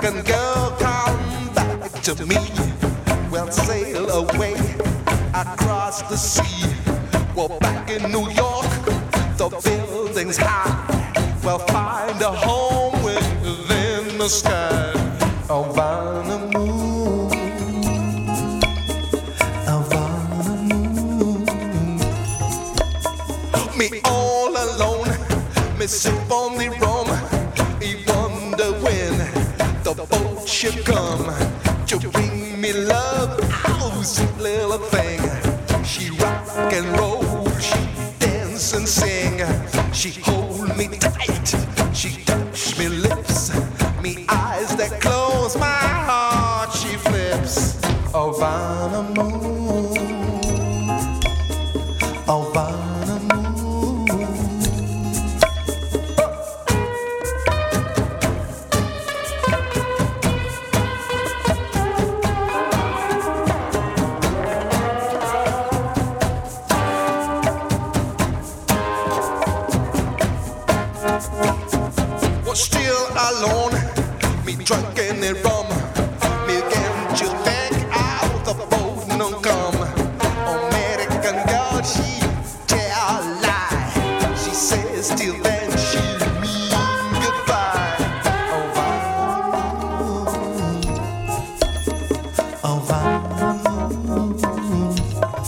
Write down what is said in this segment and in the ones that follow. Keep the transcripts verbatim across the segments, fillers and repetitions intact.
American girl, come back to me. We'll sail away across the sea. Well, back in New York, the building's high. We'll find a home within the sky. Havana moon, Havana moon. Me all alone, me sip on the rum. I wonder when the boat should come to bring me love. Oh, sweet little thing. She rock and roll, she dance and sing. She hold me tight, she touch me lips. Me eyes that close, my heart she flips. Havana moon, Havana moon. Was still alone, me drunk in the rum. Me again to think out the boat no come. American girl, she tell a lie. She says till then she mean goodbye. Havana moon, Havana moon,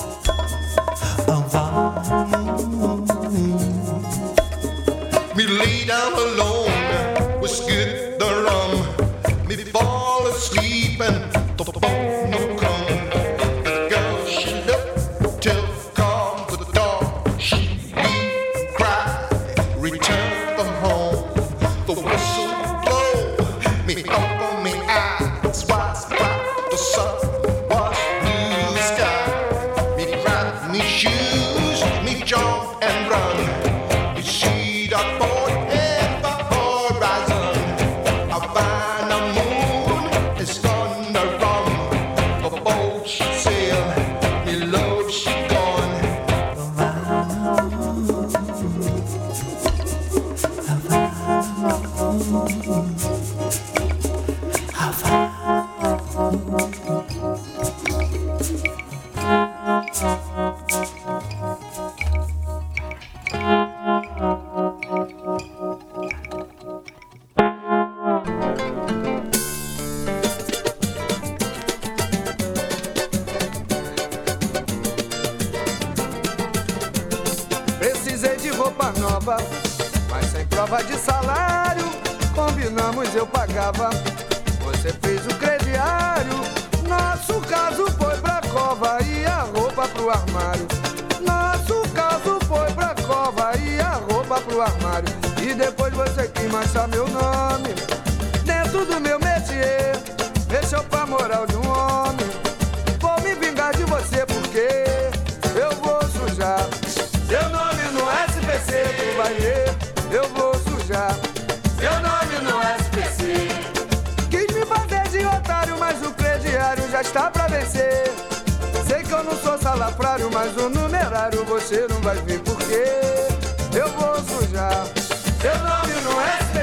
Havana moon. Me lay down alone, whiskey the rum. Me fall asleep and the phone no come. The girl she looked till come the door. She weep, cry, return from home. The whistle blow, me open me eyes, was bright, the sun was blue the sky. Me grab me shoes, me jump and run. You see that boat in the horizon. Havana moon is gonna run. The boat she sail, me love she gone. Havana moon, Havana moon, Havana. Precisei de roupa nova, mas sem prova de salário. Combinamos, eu pagava, você fez o crediário. Nosso caso foi pra cova e a roupa pro armário. Nosso caso foi pra cova e a roupa pro armário. E depois você quis manchar meu nome dentro do meu métier. Mexeu pra moral de um homem. Vou me vingar de você porque eu vou sujar seu nome no S P C, tu vai ver, eu vou sujar seu nome no S P C. Quis me fazer de otário, mas o crediário já está pra vencer. Sei que eu não sou salafrário, mas o numerário você não vai ver porque eu vou sujar seu nome no S P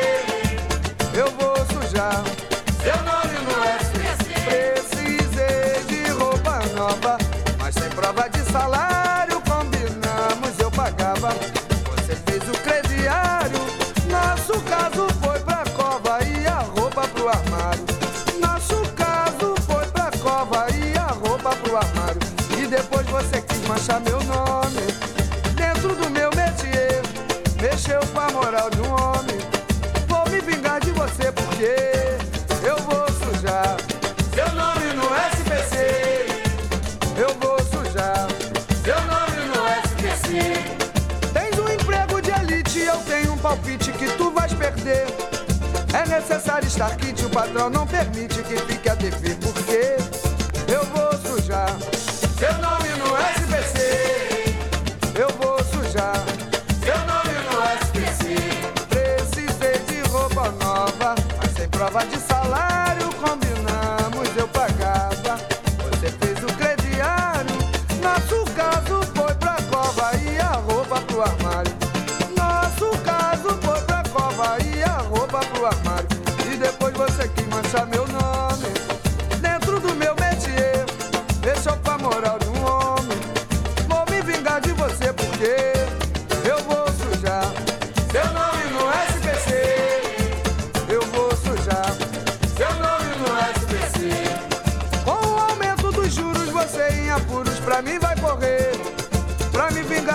C. Eu vou sujar seu nome no S P C. Precisei de roupa nova, mas sem prova de salário. Combinamos, eu pagava, você fez o crediário. Nosso caso foi pra cova e a roupa pro armário. Nosso caso foi pra cova e a roupa pro armário. E depois você quis manchar meu nome dentro do meu métier. Mexeu com a moral de um homem. Vou me vingar de você porque eu vou sujar seu nome no S P C. Eu vou sujar seu nome no S P C. Tens um emprego de elite, eu tenho um palpite que tu vais perder. É necessário estar quente, o patrão não permite que fique a dever. Porque eu vou sujar seu nome no S P C. Eu vou sujar seu nome no S P C. Precisei de roupa nova, mas sem prova de salário. Combinamos, eu pagava, você fez o crediário. Nosso caso foi pra cova e a roupa pro armário. Nosso caso foi pra cova e a roupa pro armário. E depois você que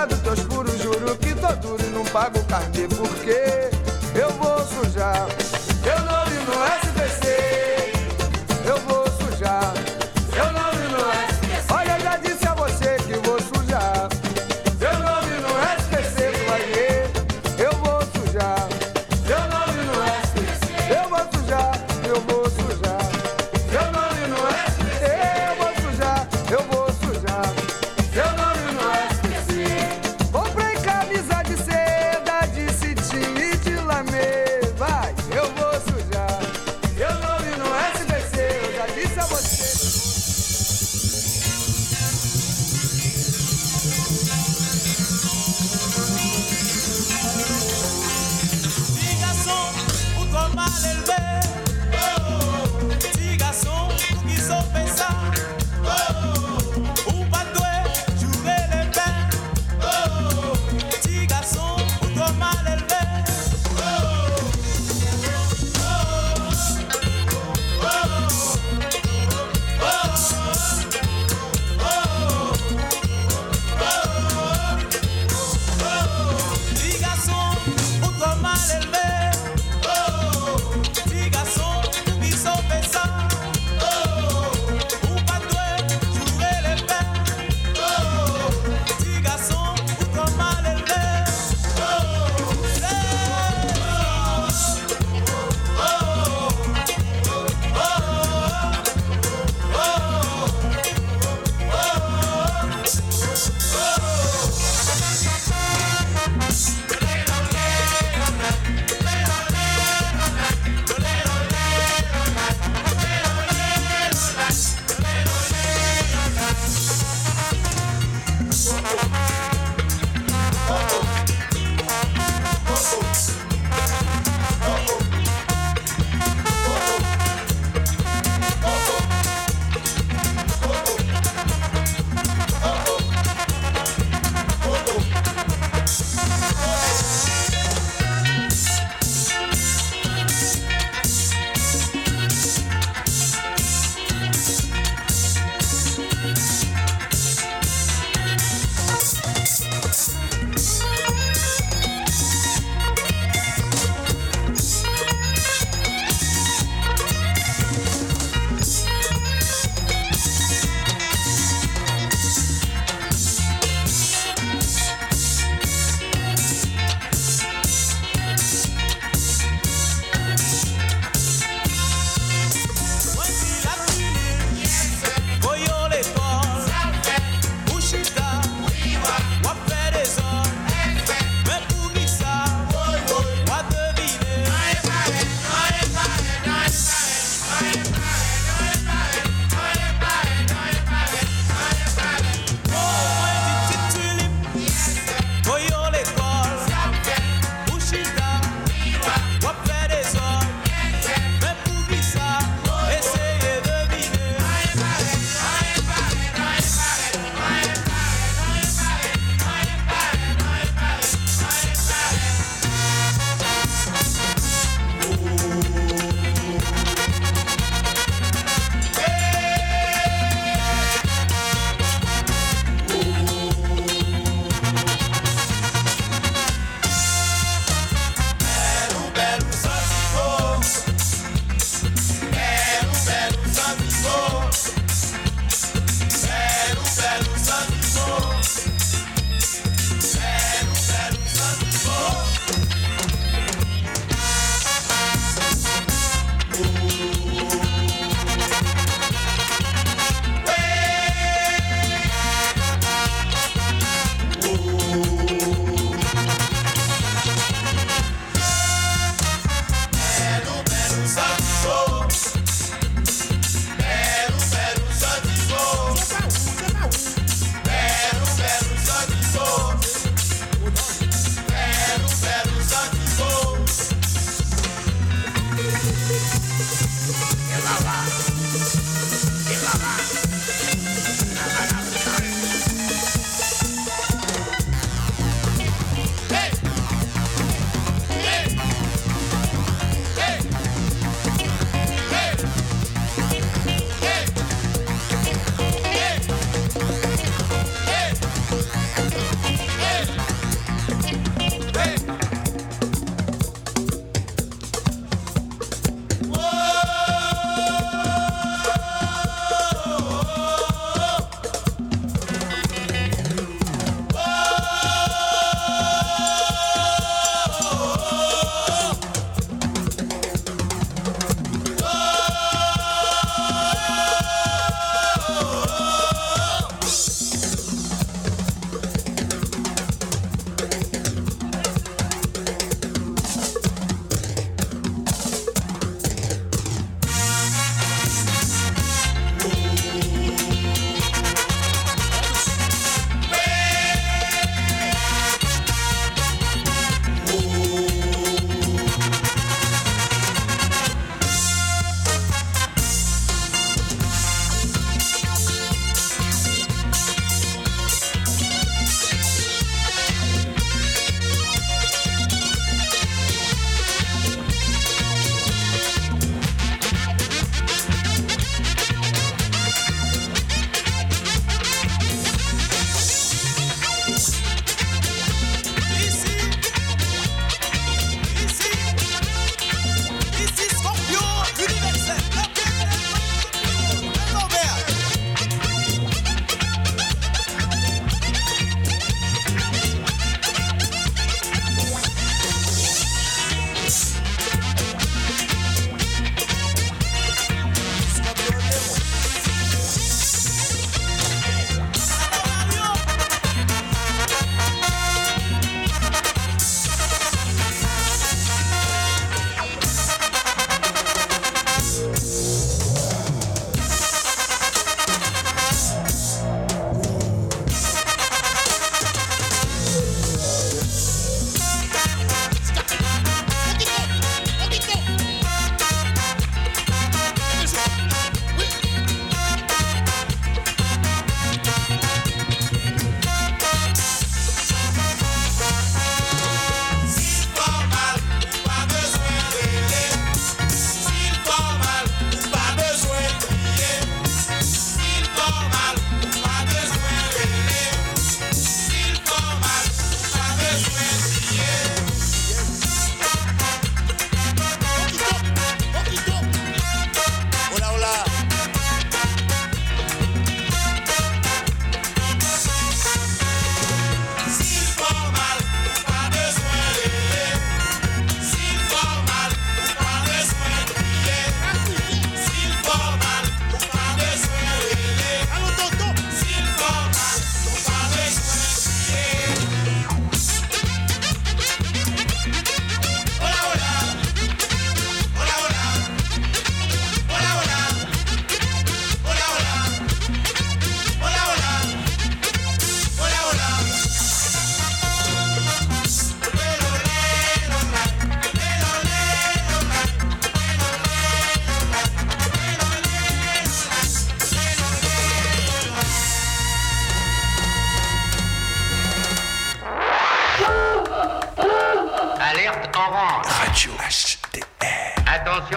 dos teus furos, juro que tô duro e não pago carnê, porque eu vou sujar meu nome no S B C. Eu vou sujar meu nome no S B C. Olha, eu já disse a você que vou sujar meu nome no S B C, tu vai ver. Eu vou sujar meu nome no S B C. Eu vou sujar, eu vou sujar meu nome no S B C. Eu vou sujar, eu vou sujar meu nome no S B C. Comprei camisa de seda, de cetim e de lamê. Vai, eu vou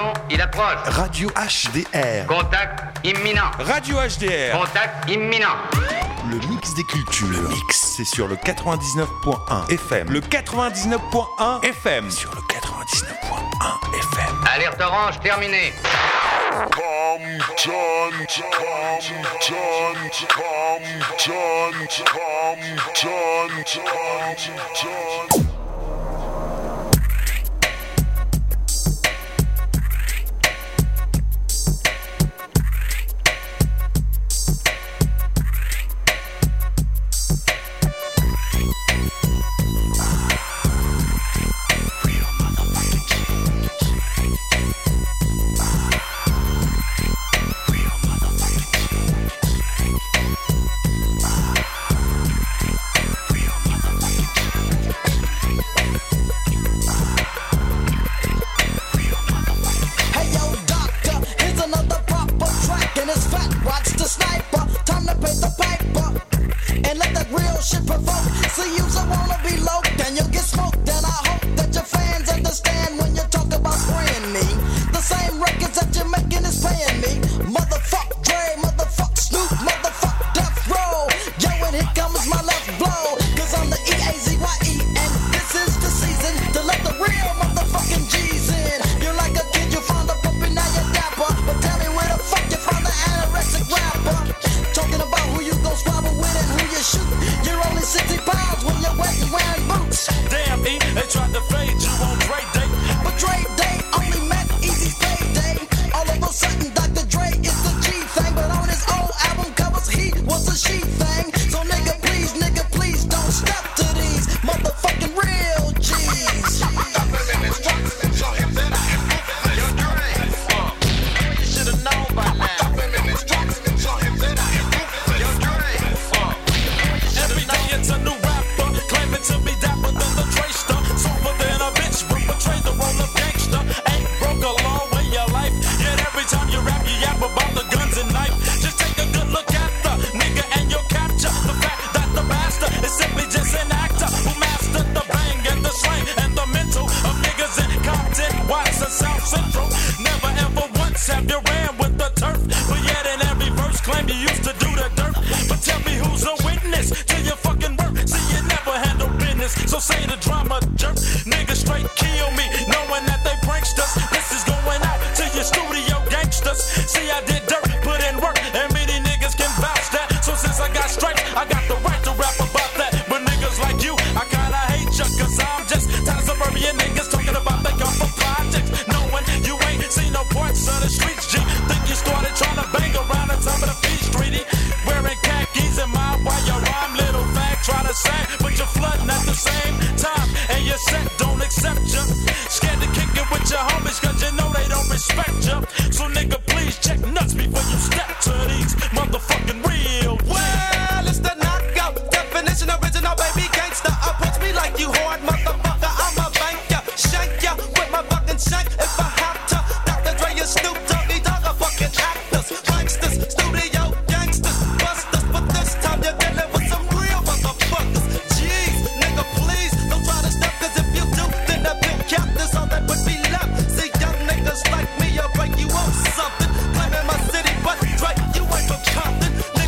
Attention, il approche. Radio H D R. Contact imminent. Radio H D R. Contact imminent. Le mix des cultures. Le mix, c'est sur le quatre-vingt-dix-neuf point un F M. Le quatre-vingt-dix-neuf point un F M. Sur le quatre-vingt-dix-neuf point un F M. Alerte orange terminée. Come John, come John, come John, come John, come John.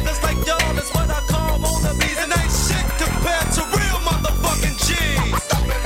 Niggas like y'all is what I call wannabes, and ain't shit compared to real motherfucking G's.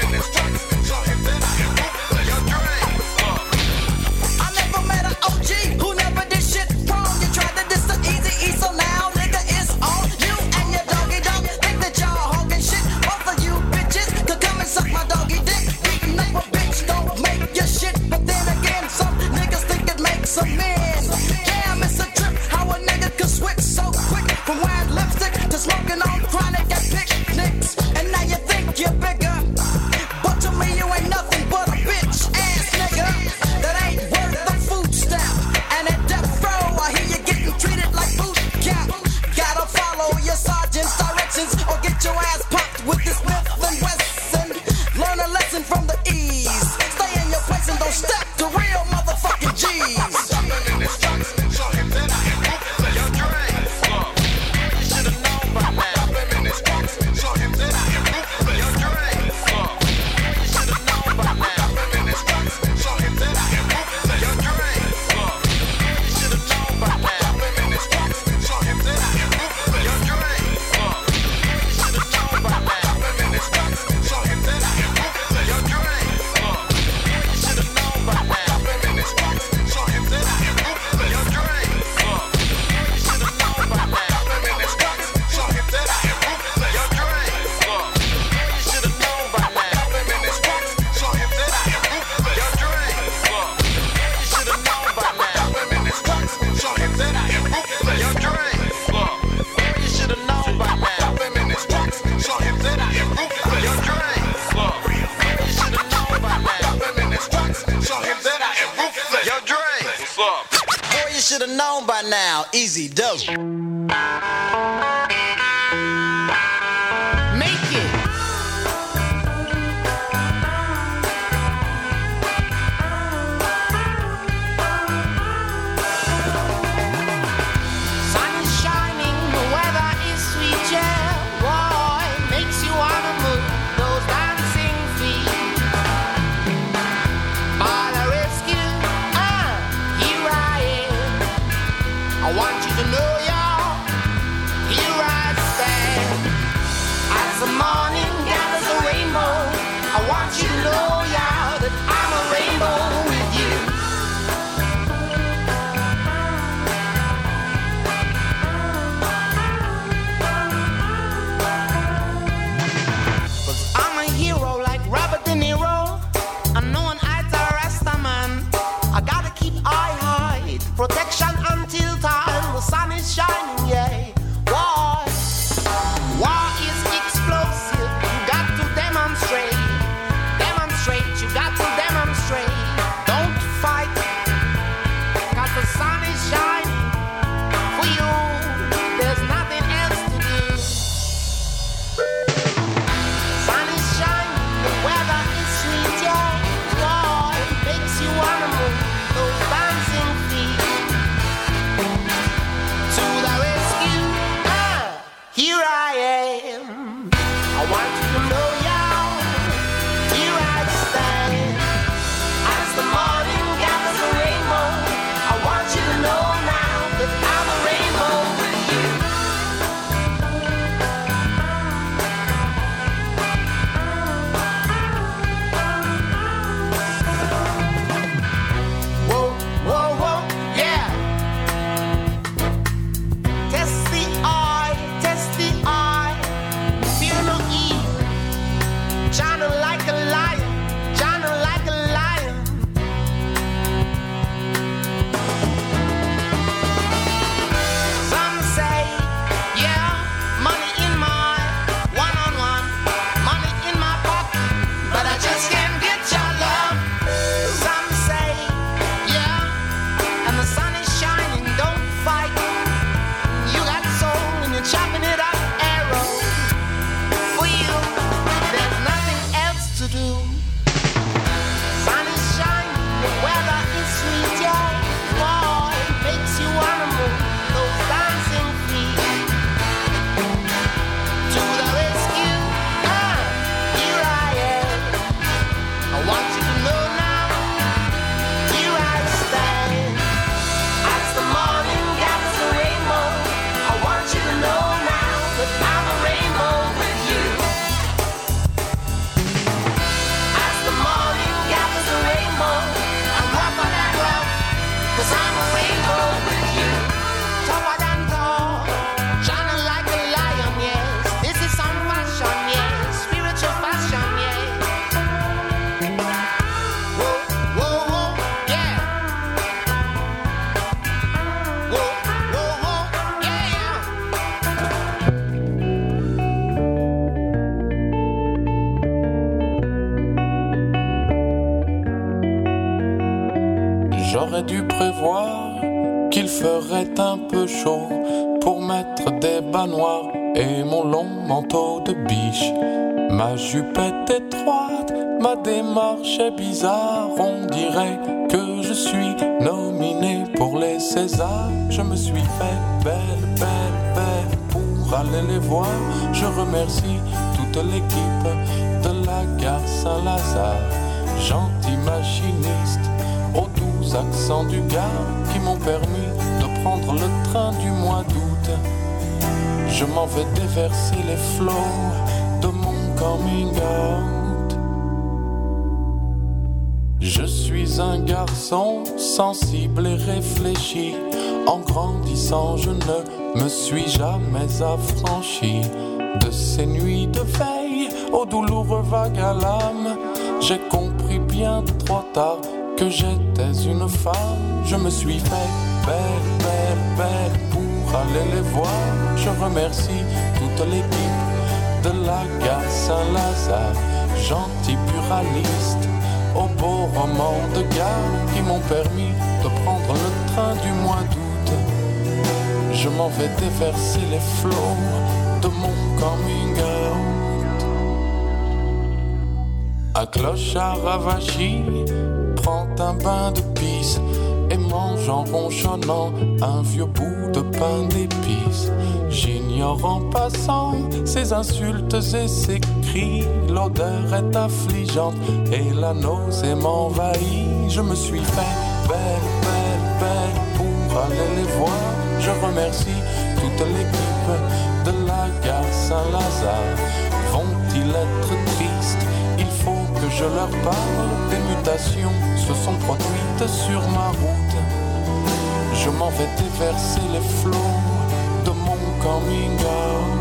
you should have known by now. Easy dope. Make it. Sun is shining, the weather is sweet, yeah. Boy, makes you wanna move those dancing feet. For the rescue, ah, here I am. I want you to know, y'all, here I stand. As the morning gathers a rainbow, I want you to know, y'all, that I'm a rainbow with you. Cause I'm a hero like Robert De Niro. I'm known as a Rasta man. I gotta keep eye high, protection until time. The sun is shining, yeah. War, war is explosive. You got to demonstrate, demonstrate. You got to demonstrate. Don't fight, 'cause the sun is shining for you. There's nothing else to do. Sun is shining, the weather is sweet, yeah. Boy, makes you wanna move those dancing feet. To the rescue, ah, here I am. I want you to know, y'all, here I stand. As the morning gathers a rainbow, I want you to know now that I'm a rainbow with you. Whoa, whoa, whoa, yeah. Test the eye, test the eye. Fear no evil. China like a lion, China like a lion. Some say, yeah, money in my one-on-one, money in my pocket, but I just can't get your love. Some say, yeah, and the sun is shining, don't fight. You got soul and you're chopping it up, arrow. For you, there's nothing else to do. Sun is shining, the weather is sweet, yeah. Boy, makes you wanna move those dancing feet. To the rescue, ah, here I am. I want you to know now, here I stand. As the morning gathers a rainbow, I want you to know now that I'm a rainbow with you. As the morning gathers a rainbow, I'm rougher than rough, 'cause I'm a rainbow with you. Tougher than tall, shining like a lion, yes. This is some fashion, yes. Spiritual fashion, yes. Whoa, whoa, whoa, yeah. Whoa, whoa, whoa, yeah. J'aurais dû prévoir qu'il ferait un peu chaud pour mettre des bas noirs et mon long manteau de biche. Ma jupe est étroite, ma démarche est bizarre. On dirait que je suis nominé pour les Césars. Je me suis fait belle, belle, belle pour aller les voir. Je remercie toute l'équipe de la gare Saint-Lazare. Gentil machiniste aux doux accents du gars qui m'ont permis de prendre le train du mois d'août. Je m'en vais déverser les flots de mon coming out. Je suis un garçon sensible et réfléchi. En grandissant, je ne me suis jamais affranchi de ces nuits de veille aux douloureux vagues à l'âme. J'ai compris bien trop tard que j'étais une femme. Je me suis fait belle, belle, belle pour aller les voir. Je remercie toute l'équipe de la gare Saint-Lazare, gentil pluraliste aux beaux romans de gare qui m'ont permis de prendre le train du mois Je m'en vais déverser les flots de mon coming out. Un clochard ravachi prend un bain de pisse et mange en ronchonnant un vieux bout de pain d'épices. J'ignore en passant ses insultes et ses cris. L'odeur est affligeante et la nausée m'envahit. Je me suis fait belle, belle, belle pour aller les voir. Je remercie toute l'équipe de la gare Saint-Lazare. Vont-ils être tristes? Il faut que je leur parle. Des mutations se sont produites sur ma route. Je m'en vais déverser les flots de mon coming out.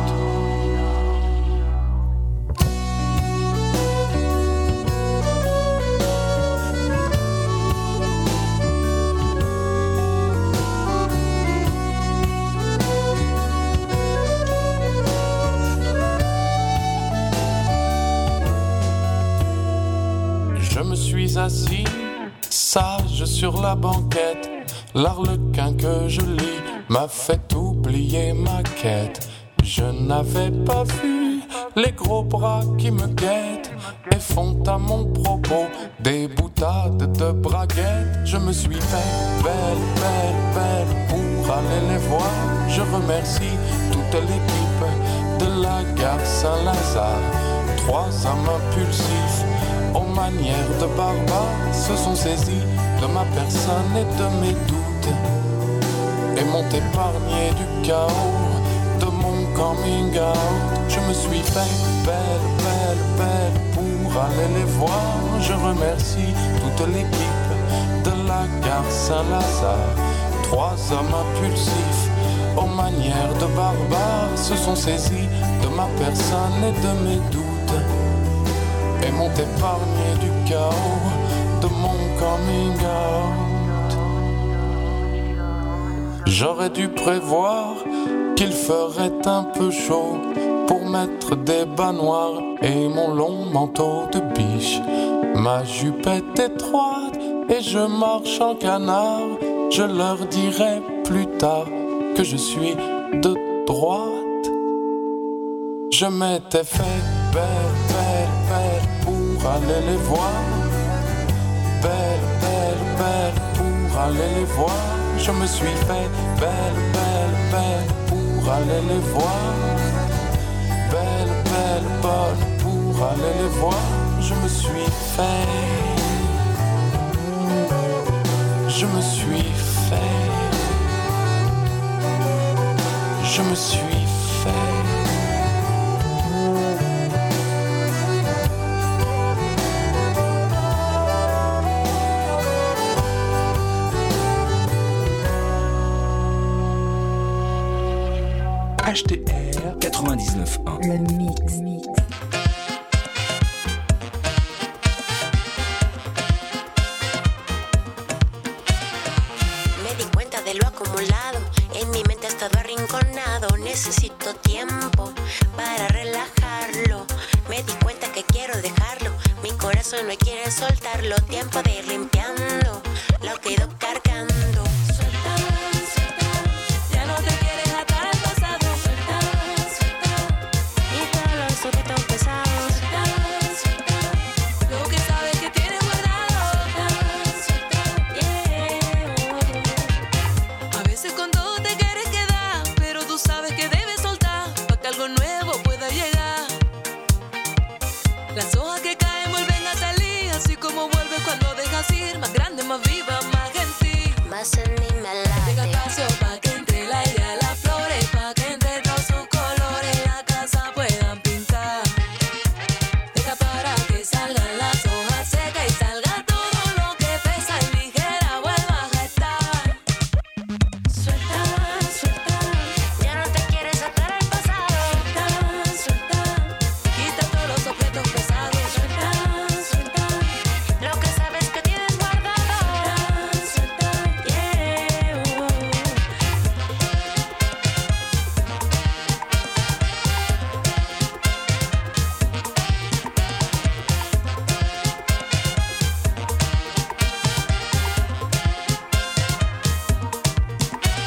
Je me suis assis, sage sur la banquette. L'arlequin que je lis m'a fait oublier ma quête. Je n'avais pas vu les gros bras qui me guettent et font à mon propos des boutades de braguettes. Je me suis fait belle, belle, belle pour aller les voir. Je remercie toute l'équipe de la gare Saint-Lazare. Trois hommes impulsifs aux manières de barbares se sont saisis de ma personne et de mes doutes et m'ont épargné du chaos de mon coming out. Je me suis fait belle, belle, belle pour aller les voir. Je remercie toute l'équipe de la gare Saint-Lazare. Trois hommes impulsifs aux manières de barbares se sont saisis de ma personne et de mes doutes et m'ont épargné du chaos de mon coming out. J'aurais dû prévoir qu'il ferait un peu chaud pour mettre des bas noirs et mon long manteau de biche. Ma jupe est étroite et je marche en canard. Je leur dirai plus tard que je suis de droite. Je m'étais fait belle, belle, belle pour aller les voir. Belle, belle, belle pour aller les voir. Je me suis fait belle, belle, belle pour aller les voir. Belle, belle, bonne pour aller les voir. Je me suis fait. Je me suis fait. Je me suis fait. H T R quatre-vingt-dix-neuf point un. Le mix, mix. Me di cuenta de lo acumulado, en mi mente he estado arrinconado. Necesito tiempo para relajarlo. Me di cuenta que quiero dejarlo, mi corazón no quiere soltarlo. Tiempo de ir limpiando lo que he ido cargando. Más en